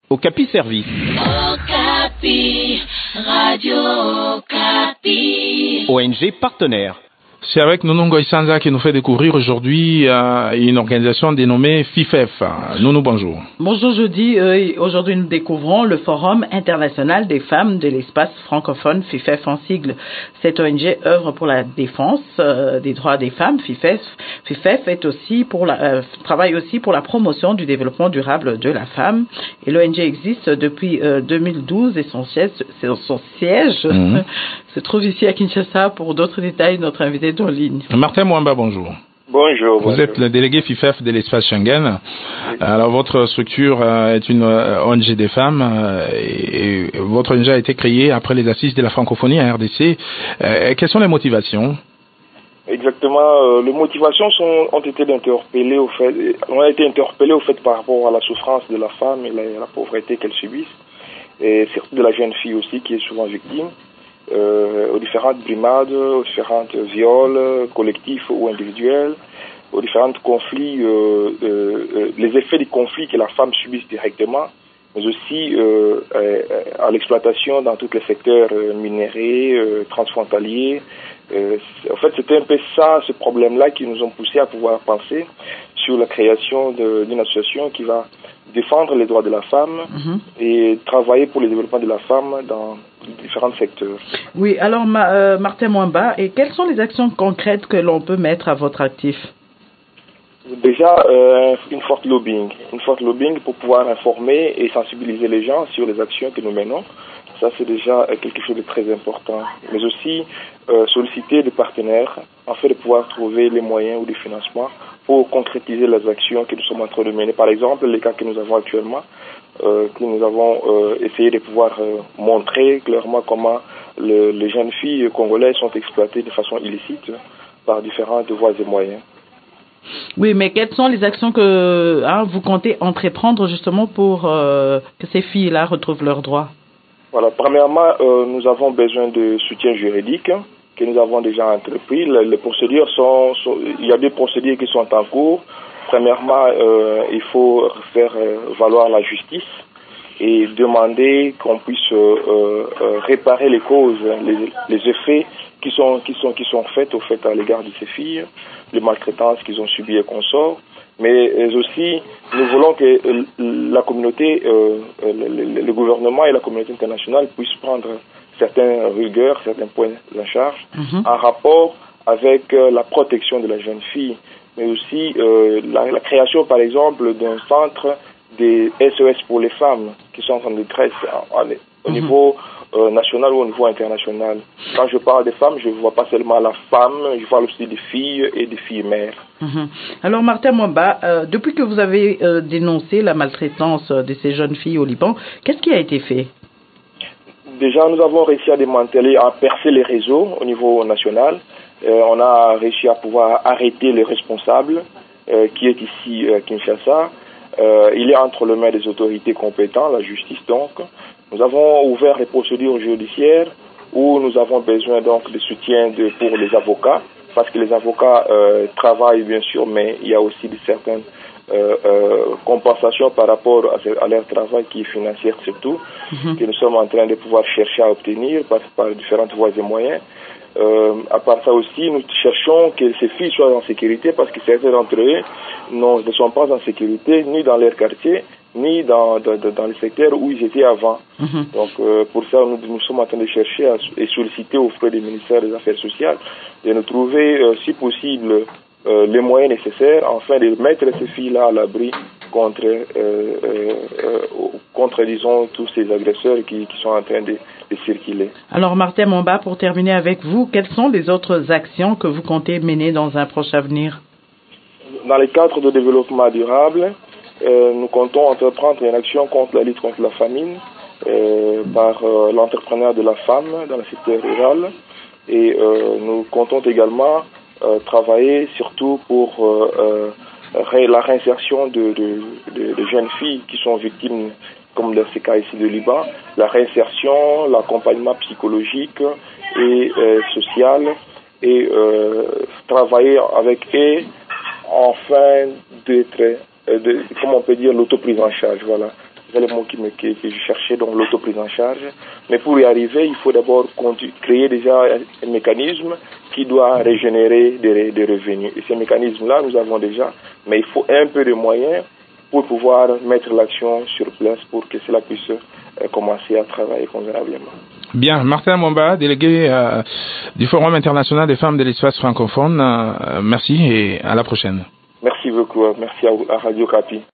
Okapi Service. Okapi, Radio Okapi. ONG partenaire. C'est avec Nounou Ngoïsanza qui nous fait découvrir aujourd'hui une organisation dénommée FIFEF. Nounou, bonjour. Bonjour, aujourd'hui nous découvrons le Forum international des femmes de l'espace francophone, FIFEF en sigle. Cette ONG œuvre pour la défense des droits des femmes. FIFEF est aussi travaille aussi pour la promotion du développement durable de la femme. Et l'ONG existe depuis 2012 et son siège se trouve ici à Kinshasa. Pour d'autres détails, notre invité est en ligne. Martin Mwamba, bonjour. Bonjour. Vous êtes le délégué FIFEF de l'espace Schengen. Alors, votre structure est une ONG des femmes et votre ONG a été créée après les assises de la francophonie à RDC. Quelles sont les motivations? Exactement. Les motivations ont été interpellées au fait par rapport à la souffrance de la femme et la pauvreté qu'elle subit, et surtout de la jeune fille aussi qui est souvent victime. Aux différentes brimades, aux différents viols collectifs ou individuels, aux différents conflits, les effets des conflits que la femme subit directement, mais aussi à l'exploitation dans tous les secteurs minéraux, transfrontaliers. En fait, c'était un peu ça, ce problème-là qui nous ont poussé à pouvoir penser sur la création d'une association qui va défendre les droits de la femme et travailler pour le développement de la femme dans différents secteurs. Oui, alors Martin Mwamba, et quelles sont les actions concrètes que l'on peut mettre à votre actif? Déjà, une forte lobbying pour pouvoir informer et sensibiliser les gens sur les actions que nous menons. Ça, c'est déjà quelque chose de très important. Mais aussi solliciter des partenaires afin de pouvoir trouver les moyens ou des financements pour concrétiser les actions que nous sommes en train de mener. Par exemple, les cas que nous avons actuellement, que nous avons essayé de pouvoir montrer clairement comment les jeunes filles congolaises sont exploitées de façon illicite par différentes voies et moyens. Oui, mais quelles sont les actions que vous comptez entreprendre justement pour que ces filles-là retrouvent leurs droits? Voilà, premièrement, nous avons besoin de soutien juridique que nous avons déjà entrepris. Les procédures il y a deux procédures qui sont en cours. Premièrement, il faut faire valoir la justice et demander qu'on puisse réparer les causes, les effets qui sont faits à l'égard de ces filles, les maltraitances qu'ils ont subies et consorts. Mais aussi, nous voulons que la communauté, le gouvernement et la communauté internationale puissent prendre certaines rigueurs, certains points en charge en rapport avec la protection de la jeune fille, mais aussi la création, par exemple, d'un centre des SOS pour les femmes qui sont en détresse au niveau national ou au niveau international. Quand je parle des femmes, je ne vois pas seulement la femme, je parle aussi des filles et des filles mères. Alors Martin Mwamba, depuis que vous avez dénoncé la maltraitance de ces jeunes filles au Liban, qu'est-ce qui a été fait? Déjà, nous avons réussi à démanteler, à percer les réseaux au niveau national. On a réussi à pouvoir arrêter les responsables qui est ici à Kinshasa. Il est entre les mains des autorités compétentes, la justice donc. Nous avons ouvert les procédures judiciaires où nous avons besoin donc de soutien pour les avocats, parce que les avocats travaillent bien sûr, mais il y a aussi certaines compensations par rapport à leur travail qui est financière surtout, que nous sommes en train de pouvoir chercher à obtenir par différentes voies et moyens. À part ça aussi, nous cherchons que ces filles soient en sécurité parce que certains d'entre eux ne sont pas en sécurité ni dans leur quartier ni dans les secteurs où ils étaient avant. Donc pour ça, nous sommes en train de chercher et solliciter auprès du ministère des Affaires sociales de nous trouver, si possible, les moyens nécessaires afin de mettre ces filles-là à l'abri contre disons, tous ces agresseurs qui sont en train de circuler. Alors Martin Mwamba, pour terminer avec vous, quelles sont les autres actions que vous comptez mener dans un proche avenir? Dans le cadre de développement durable, nous comptons entreprendre une action contre la lutte contre la famine par l'entrepreneur de la femme dans le secteur rural. Et nous comptons également travailler surtout pour la réinsertion de jeunes filles qui sont victimes, comme dans ces cas ici de Liban, la réinsertion, l'accompagnement psychologique et social, et travailler avec eux afin d'être, comment on peut dire, l'autoprise en charge, voilà. le mot que je cherchais, donc l'autoprise en charge. Mais pour y arriver, il faut d'abord créer déjà un mécanisme qui doit régénérer des revenus. Et ces mécanismes-là, nous avons déjà, mais il faut un peu de moyens pour pouvoir mettre l'action sur place pour que cela puisse commencer à travailler convenablement. Bien, Martin Mwamba, délégué du Forum international des femmes de l'espace francophone, merci et à la prochaine. Merci beaucoup, merci à Radio Okapi.